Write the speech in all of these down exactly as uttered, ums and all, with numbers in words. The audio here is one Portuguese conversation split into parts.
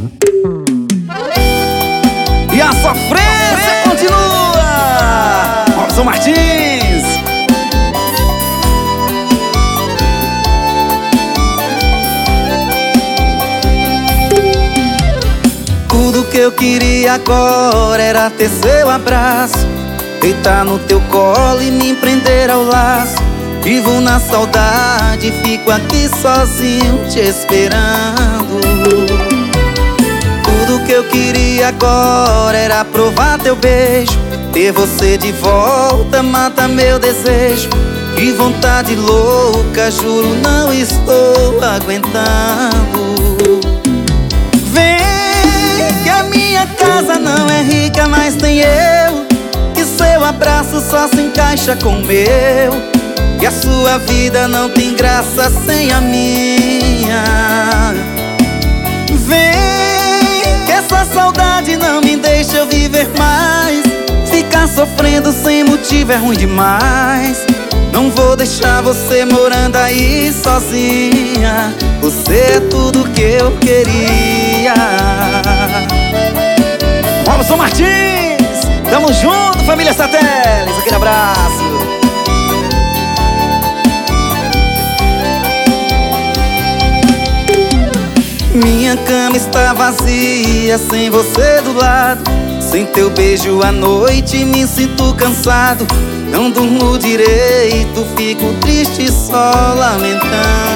E a sofrência continua. Robson Martins. Tudo que eu queria agora era ter seu abraço, deitar no teu colo e me prender ao laço. Vivo na saudade, fico aqui sozinho te esperando. Tudo que eu queria agora era provar teu beijo, ter você de volta mata meu desejo. Que vontade louca, juro não estou aguentando. Vem que a minha casa não é rica, mas tem eu, que seu abraço só se encaixa com o meu. Que a sua vida não tem graça sem a minha. Vem, que essa saudade não me deixa eu viver mais. Ficar sofrendo sem motivo é ruim demais. Não vou deixar você morando aí sozinha. Você é tudo que eu queria. Robson Martins, tamo junto, família Satélites. Aquele abraço. Minha cama está vazia, sem você do lado. Sem teu beijo à noite me sinto cansado. Não durmo direito, fico triste só lamentando.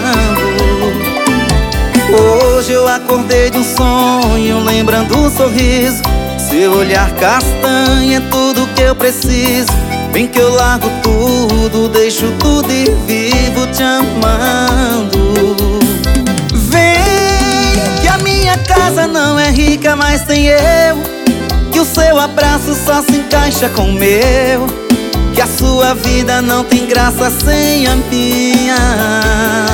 Hoje eu acordei de um sonho, lembrando um sorriso. Seu olhar castanho é tudo que eu preciso. Vem que eu largo tudo, deixo tudo e vivo te amando. Minha casa não é rica, mas tem eu, que o seu abraço só se encaixa com o meu. Que a sua vida não tem graça sem a minha.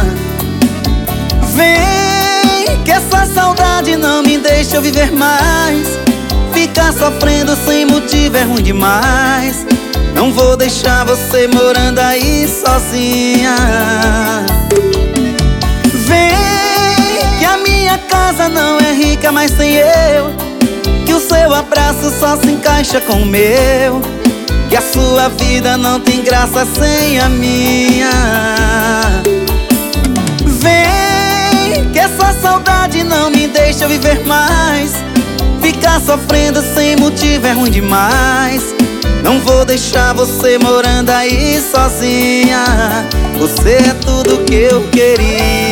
Vem, que essa saudade não me deixa eu viver mais. Ficar sofrendo sem motivo é ruim demais. Não vou deixar você morando aí sozinha. Casa não é rica, mas tem eu, que o seu abraço só se encaixa com o meu. Que a sua vida não tem graça sem a minha. Vem, que essa saudade não me deixa viver mais. Ficar sofrendo sem motivo é ruim demais. Não vou deixar você morando aí sozinha. Você é tudo que eu queria.